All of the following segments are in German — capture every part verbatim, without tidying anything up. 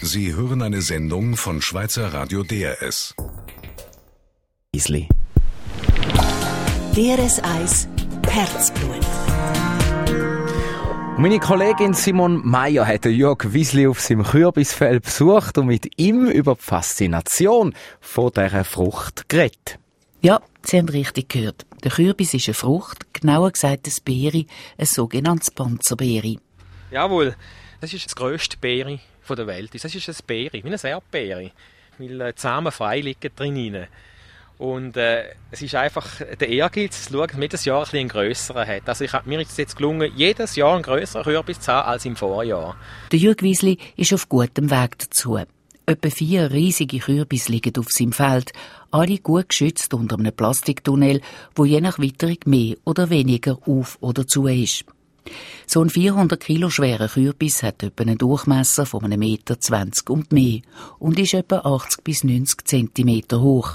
Sie hören eine Sendung von Schweizer Radio D R S. D R S eins Herzblut. Meine Kollegin Simon Meyer hat Jörg Wiesli auf seinem Kürbisfeld besucht und mit ihm über die Faszination von dieser Frucht geredet. Ja, Sie haben richtig gehört. Der Kürbis ist eine Frucht, genauer gesagt eine Beere, ein sogenanntes Panzerbeere. Jawohl, das ist das grösste Beere der Welt. Das ist eine Beere, wie eine Erdbeere, weil die Samen frei liegen drin. Und äh, es ist einfach der Ehrgeiz, zu schauen, dass man jedes Jahr ein bisschen einen grösseren hat. Also ich, mir ist es jetzt gelungen, jedes Jahr einen grösseren Kürbis zu haben als im Vorjahr. Der Jörg Wiesli ist auf gutem Weg dazu. Etwa vier riesige Kürbis liegen auf seinem Feld, alle gut geschützt unter einem Plastiktunnel, wo je nach Witterung mehr oder weniger auf oder zu ist. So ein vierhundert Kilo schwerer Kürbis hat etwa einen Durchmesser von einem Meter zwanzig und mehr und ist etwa achtzig bis neunzig Zentimeter hoch.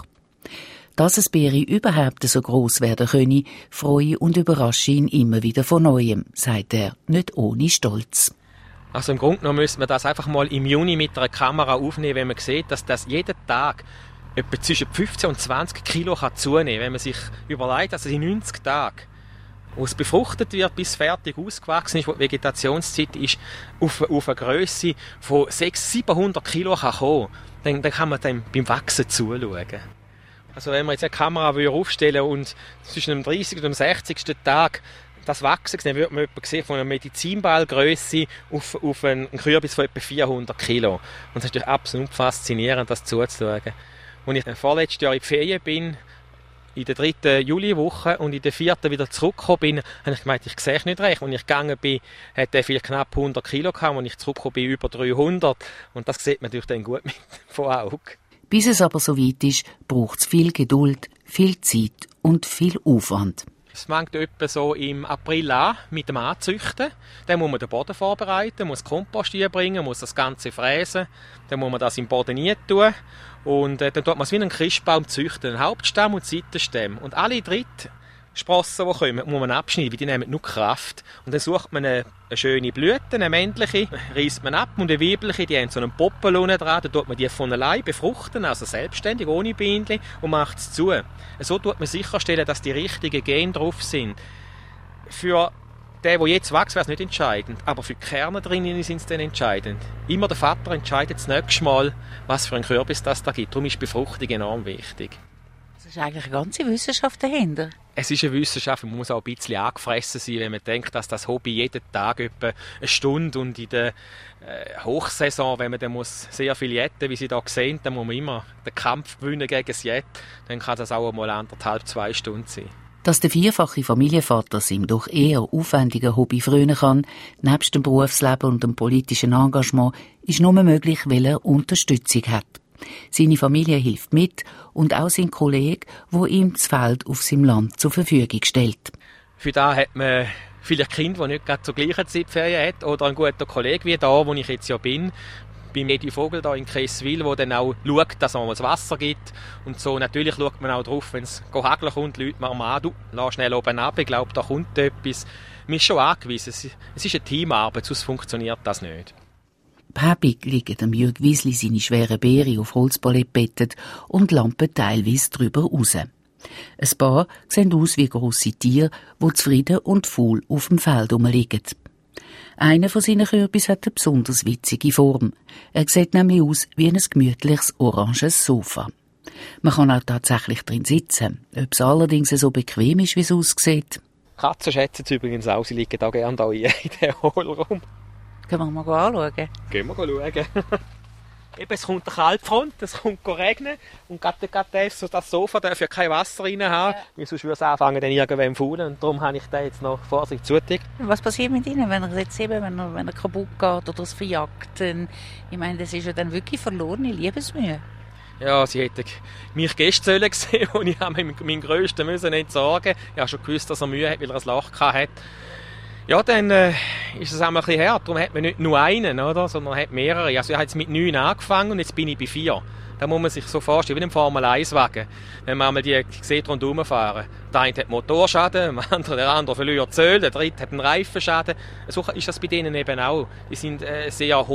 Dass es Beere überhaupt so gross werden könne, freue und überrasche ihn immer wieder von Neuem, sagt er, nicht ohne Stolz. Also im Grunde genommen müsste man das einfach mal im Juni mit einer Kamera aufnehmen, wenn man sieht, dass das jeden Tag etwa zwischen fünfzehn und zwanzig Kilo kann zunehmen kann. Wenn man sich überlegt, dass es in neunzig Tagen, wo es befruchtet wird, bis fertig ausgewachsen ist, wo die Vegetationszeit ist, auf, auf eine Grösse von sechshundert, siebenhundert Kilo kann kommen, dann, dann kann man dem beim Wachsen zuschauen. Also wenn man jetzt eine Kamera aufstellen und zwischen dem dreißigsten und dem sechzigsten Tag das Wachsen, dann würde man etwa sehen, von einer Medizinballgrösse auf, auf einen Kürbis von etwa vierhundert Kilo. Und das ist natürlich absolut faszinierend, das zuzuschauen. Als ich vorletztes Jahr in die Ferien bin, in der dritten Juliwoche und in der vierten wieder zurückgekommen bin, habe ich gemeint, ich sehe nicht recht. Als ich gegangen bin, hat er viel knapp hundert Kilo gehabt, als ich zurückgekommen bin, über dreihundert. Und das sieht man natürlich dann gut mit vom Auge. Bis es aber so weit ist, braucht es viel Geduld, viel Zeit und viel Aufwand. Es fängt etwa so im April an mit dem Anzüchten. Dann muss man den Boden vorbereiten, muss Kompost einbringen, muss das Ganze fräsen. Dann muss man das im Boden nie tun. Und äh, dann tut man es wie einen Christbaum züchten, einen Hauptstamm und Seitenstämme. Und alle Drittsprossen, die kommen, muss man abschneiden, weil die nehmen nur Kraft. Und dann sucht man eine, eine schöne Blüte, eine männliche, reißt man ab und eine weibliche, die haben so einen Poppel unten dran, dann tut man die von allein befruchten, also selbstständig, ohne Bienen, und macht es zu. So tut man sicherstellen, dass die richtigen Gene drauf sind. Für den, der jetzt wächst, wäre es nicht entscheidend, aber für die Kerne drinnen sind es dann entscheidend. Immer der Vater entscheidet das nächste Mal, was für einen Kürbis das da gibt. Darum ist Befruchtung enorm wichtig. Das ist eigentlich eine ganze Wissenschaft dahinter. Es ist eine Wissenschaft, man muss auch ein bisschen angefressen sein, wenn man denkt, dass das Hobby jeden Tag etwa eine Stunde und in der äh, Hochsaison, wenn man dann muss sehr viel jetten, wie Sie da sehen, dann muss man immer den Kampf gewinnen gegen das Jett, dann kann das auch mal anderthalb, zwei Stunden sein. Dass der vierfache Familienvater seinem doch eher aufwendigen Hobby frönen kann, nebst dem Berufsleben und dem politischen Engagement, ist nur möglich, weil er Unterstützung hat. Seine Familie hilft mit und auch sein Kollege, der ihm das Feld auf seinem Land zur Verfügung stellt. Für das hat man vielleicht Kinder, die nicht gerade zur gleichen Zeit Ferien hat, oder ein guter Kollege wie da, wo ich jetzt ja bin, beim Edi Vogel da in Cresswil, der dann auch schaut, dass es das Wasser gibt. Und so natürlich schaut man auch drauf, wenn es hageln kommt, Leute mal an, du, lass schnell oben ab, ich glaube, da kommt etwas. Man ist schon angewiesen, es ist eine Teamarbeit, sonst funktioniert das nicht. Päbig liegen dem Jörg Wiesli seine schweren Beere auf Holzpalett bettet und lampen teilweise drüber raus. Ein paar sehen aus wie grosse Tiere, die zufrieden und faul auf dem Feld rumliegen. Einer von seinen Kürbis hat eine besonders witzige Form. Er sieht nämlich aus wie ein gemütliches oranges Sofa. Man kann auch tatsächlich drin sitzen. Ob es allerdings so bequem ist, wie es aussieht. Katzen schätzen es übrigens auch, sie liegen da gerne da in den Hohlraum. Können wir mal anschauen? Gehen wir schauen. Eben, es kommt eine Kaltfront, es kommt regnen und gerade, gerade so das Sofa darf ja kein Wasser rein haben, ja. Weil sonst würde es anfangen, dann irgendwann zu faulen und darum habe ich da jetzt noch vorsichtig zugetan. Was passiert mit Ihnen, wenn er jetzt eben, wenn er, wenn er kaputt geht oder es verjagt? Ich meine, das ist ja dann wirklich verlorene Liebesmühe. Ja, sie hätten mich gestern gesehen, wo ich meinen Grössten müssen entsorgen musste. Ich habe schon gewusst, dass er Mühe hat, weil er ein Loch hatte. Ja, dann äh, ist es auch ein bisschen hart. Darum hat man nicht nur einen, oder? Sondern man hat mehrere. Also ich habe jetzt mit neun angefangen und jetzt bin ich bei vier. Da muss man sich so vorstellen, wie ein Formel eins Wagen. Wenn man einmal die sieht rundherum fahren. Der eine hat Motorschaden, der andere, der andere verliert Öl, der dritte hat einen Reifenschaden. So ist das bei denen eben auch. Die sind äh, sehr hoch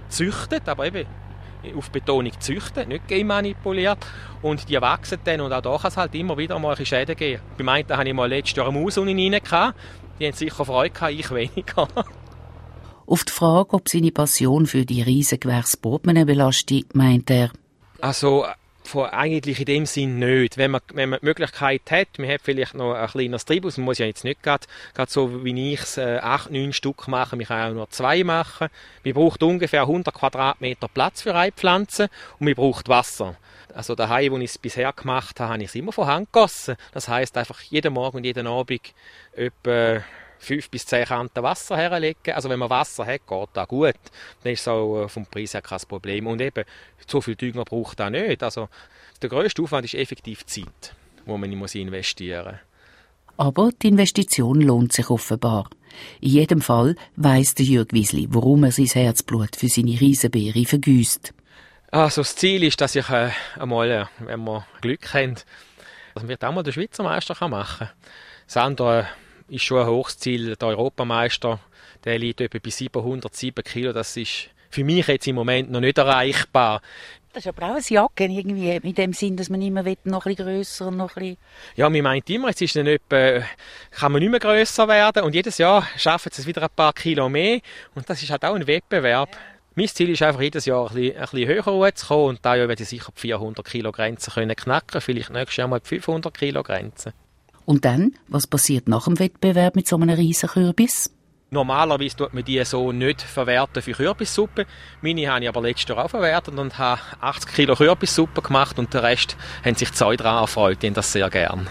züchtet, aber eben auf Betonung züchtet, nicht genmanipuliert. Und die wachsen dann und auch da kann es halt immer wieder mal Schäden geben. Beim einen hatte ich mal letztes Jahr eine Maus unten rein. Die haben sicher Freude gehabt, ich weniger. Auf die Frage, ob seine Passion für die Riesengewächsboden belastet, meint er: Also von eigentlich in dem Sinn nicht. Wenn man, wenn man die Möglichkeit hat, man hat vielleicht noch ein kleines Tribus, man muss ja jetzt nicht gerade, gerade so wie ich es äh, acht, neun Stück machen, man kann auch nur zwei machen. Man braucht ungefähr hundert Quadratmeter Platz für eine Pflanze und man braucht Wasser. Also daheim, wo ich es bisher gemacht habe, habe ich es immer von Hand gegossen. Das heisst einfach jeden Morgen und jeden Abend etwa fünf bis zehn Kanten Wasser herlegen. Also wenn man Wasser hat, geht das gut. Dann ist es auch vom Preis her kein Problem. Und eben, so viel Dünger braucht das nicht. Also der grösste Aufwand ist effektiv Zeit, wo man investieren muss. Aber die Investition lohnt sich offenbar. In jedem Fall weiss der Jürg Wiesli, warum er sein Herzblut für seine Riesenbeere vergüsst. Also das Ziel ist, dass ich äh, einmal, äh, wenn wir Glück haben, dass wir auch mal den Schweizer Meister machen kann. Das andere ist schon ein hohes Ziel. Der Europameister, der liegt etwa bei siebenhundertsieben Kilo. Das ist für mich jetzt im Moment noch nicht erreichbar. Das ist aber auch ein Jacken, irgendwie, in dem Sinn, dass man immer will, noch ein bisschen grösser und noch ein bisschen... Ja, man meint immer, jetzt ist dann etwa, kann man nicht mehr grösser werden und jedes Jahr schaffen sie es wieder ein paar Kilo mehr und das ist halt auch ein Wettbewerb. Ja. Mein Ziel ist einfach, jedes Jahr ein bisschen, ein bisschen höher zu kommen und da werde ich sicher die vierhundert Kilo Grenze können knacken, vielleicht nächstes Jahr mal die fünfhundert Kilo Grenze. Und dann, was passiert nach dem Wettbewerb mit so einem riesen Kürbis? Normalerweise tut man die so nicht verwerten für Kürbissuppe. Meine habe ich aber letztes Jahr auch verwertet und habe achtzig Kilo Kürbissuppe gemacht und der Rest haben sich zwei daran erfreut, die haben das sehr gern.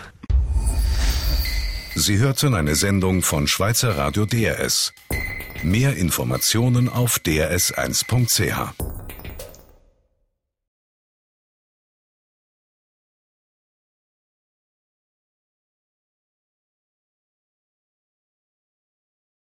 Sie hörten eine Sendung von Schweizer Radio D R S. Mehr Informationen auf d r s eins punkt c h.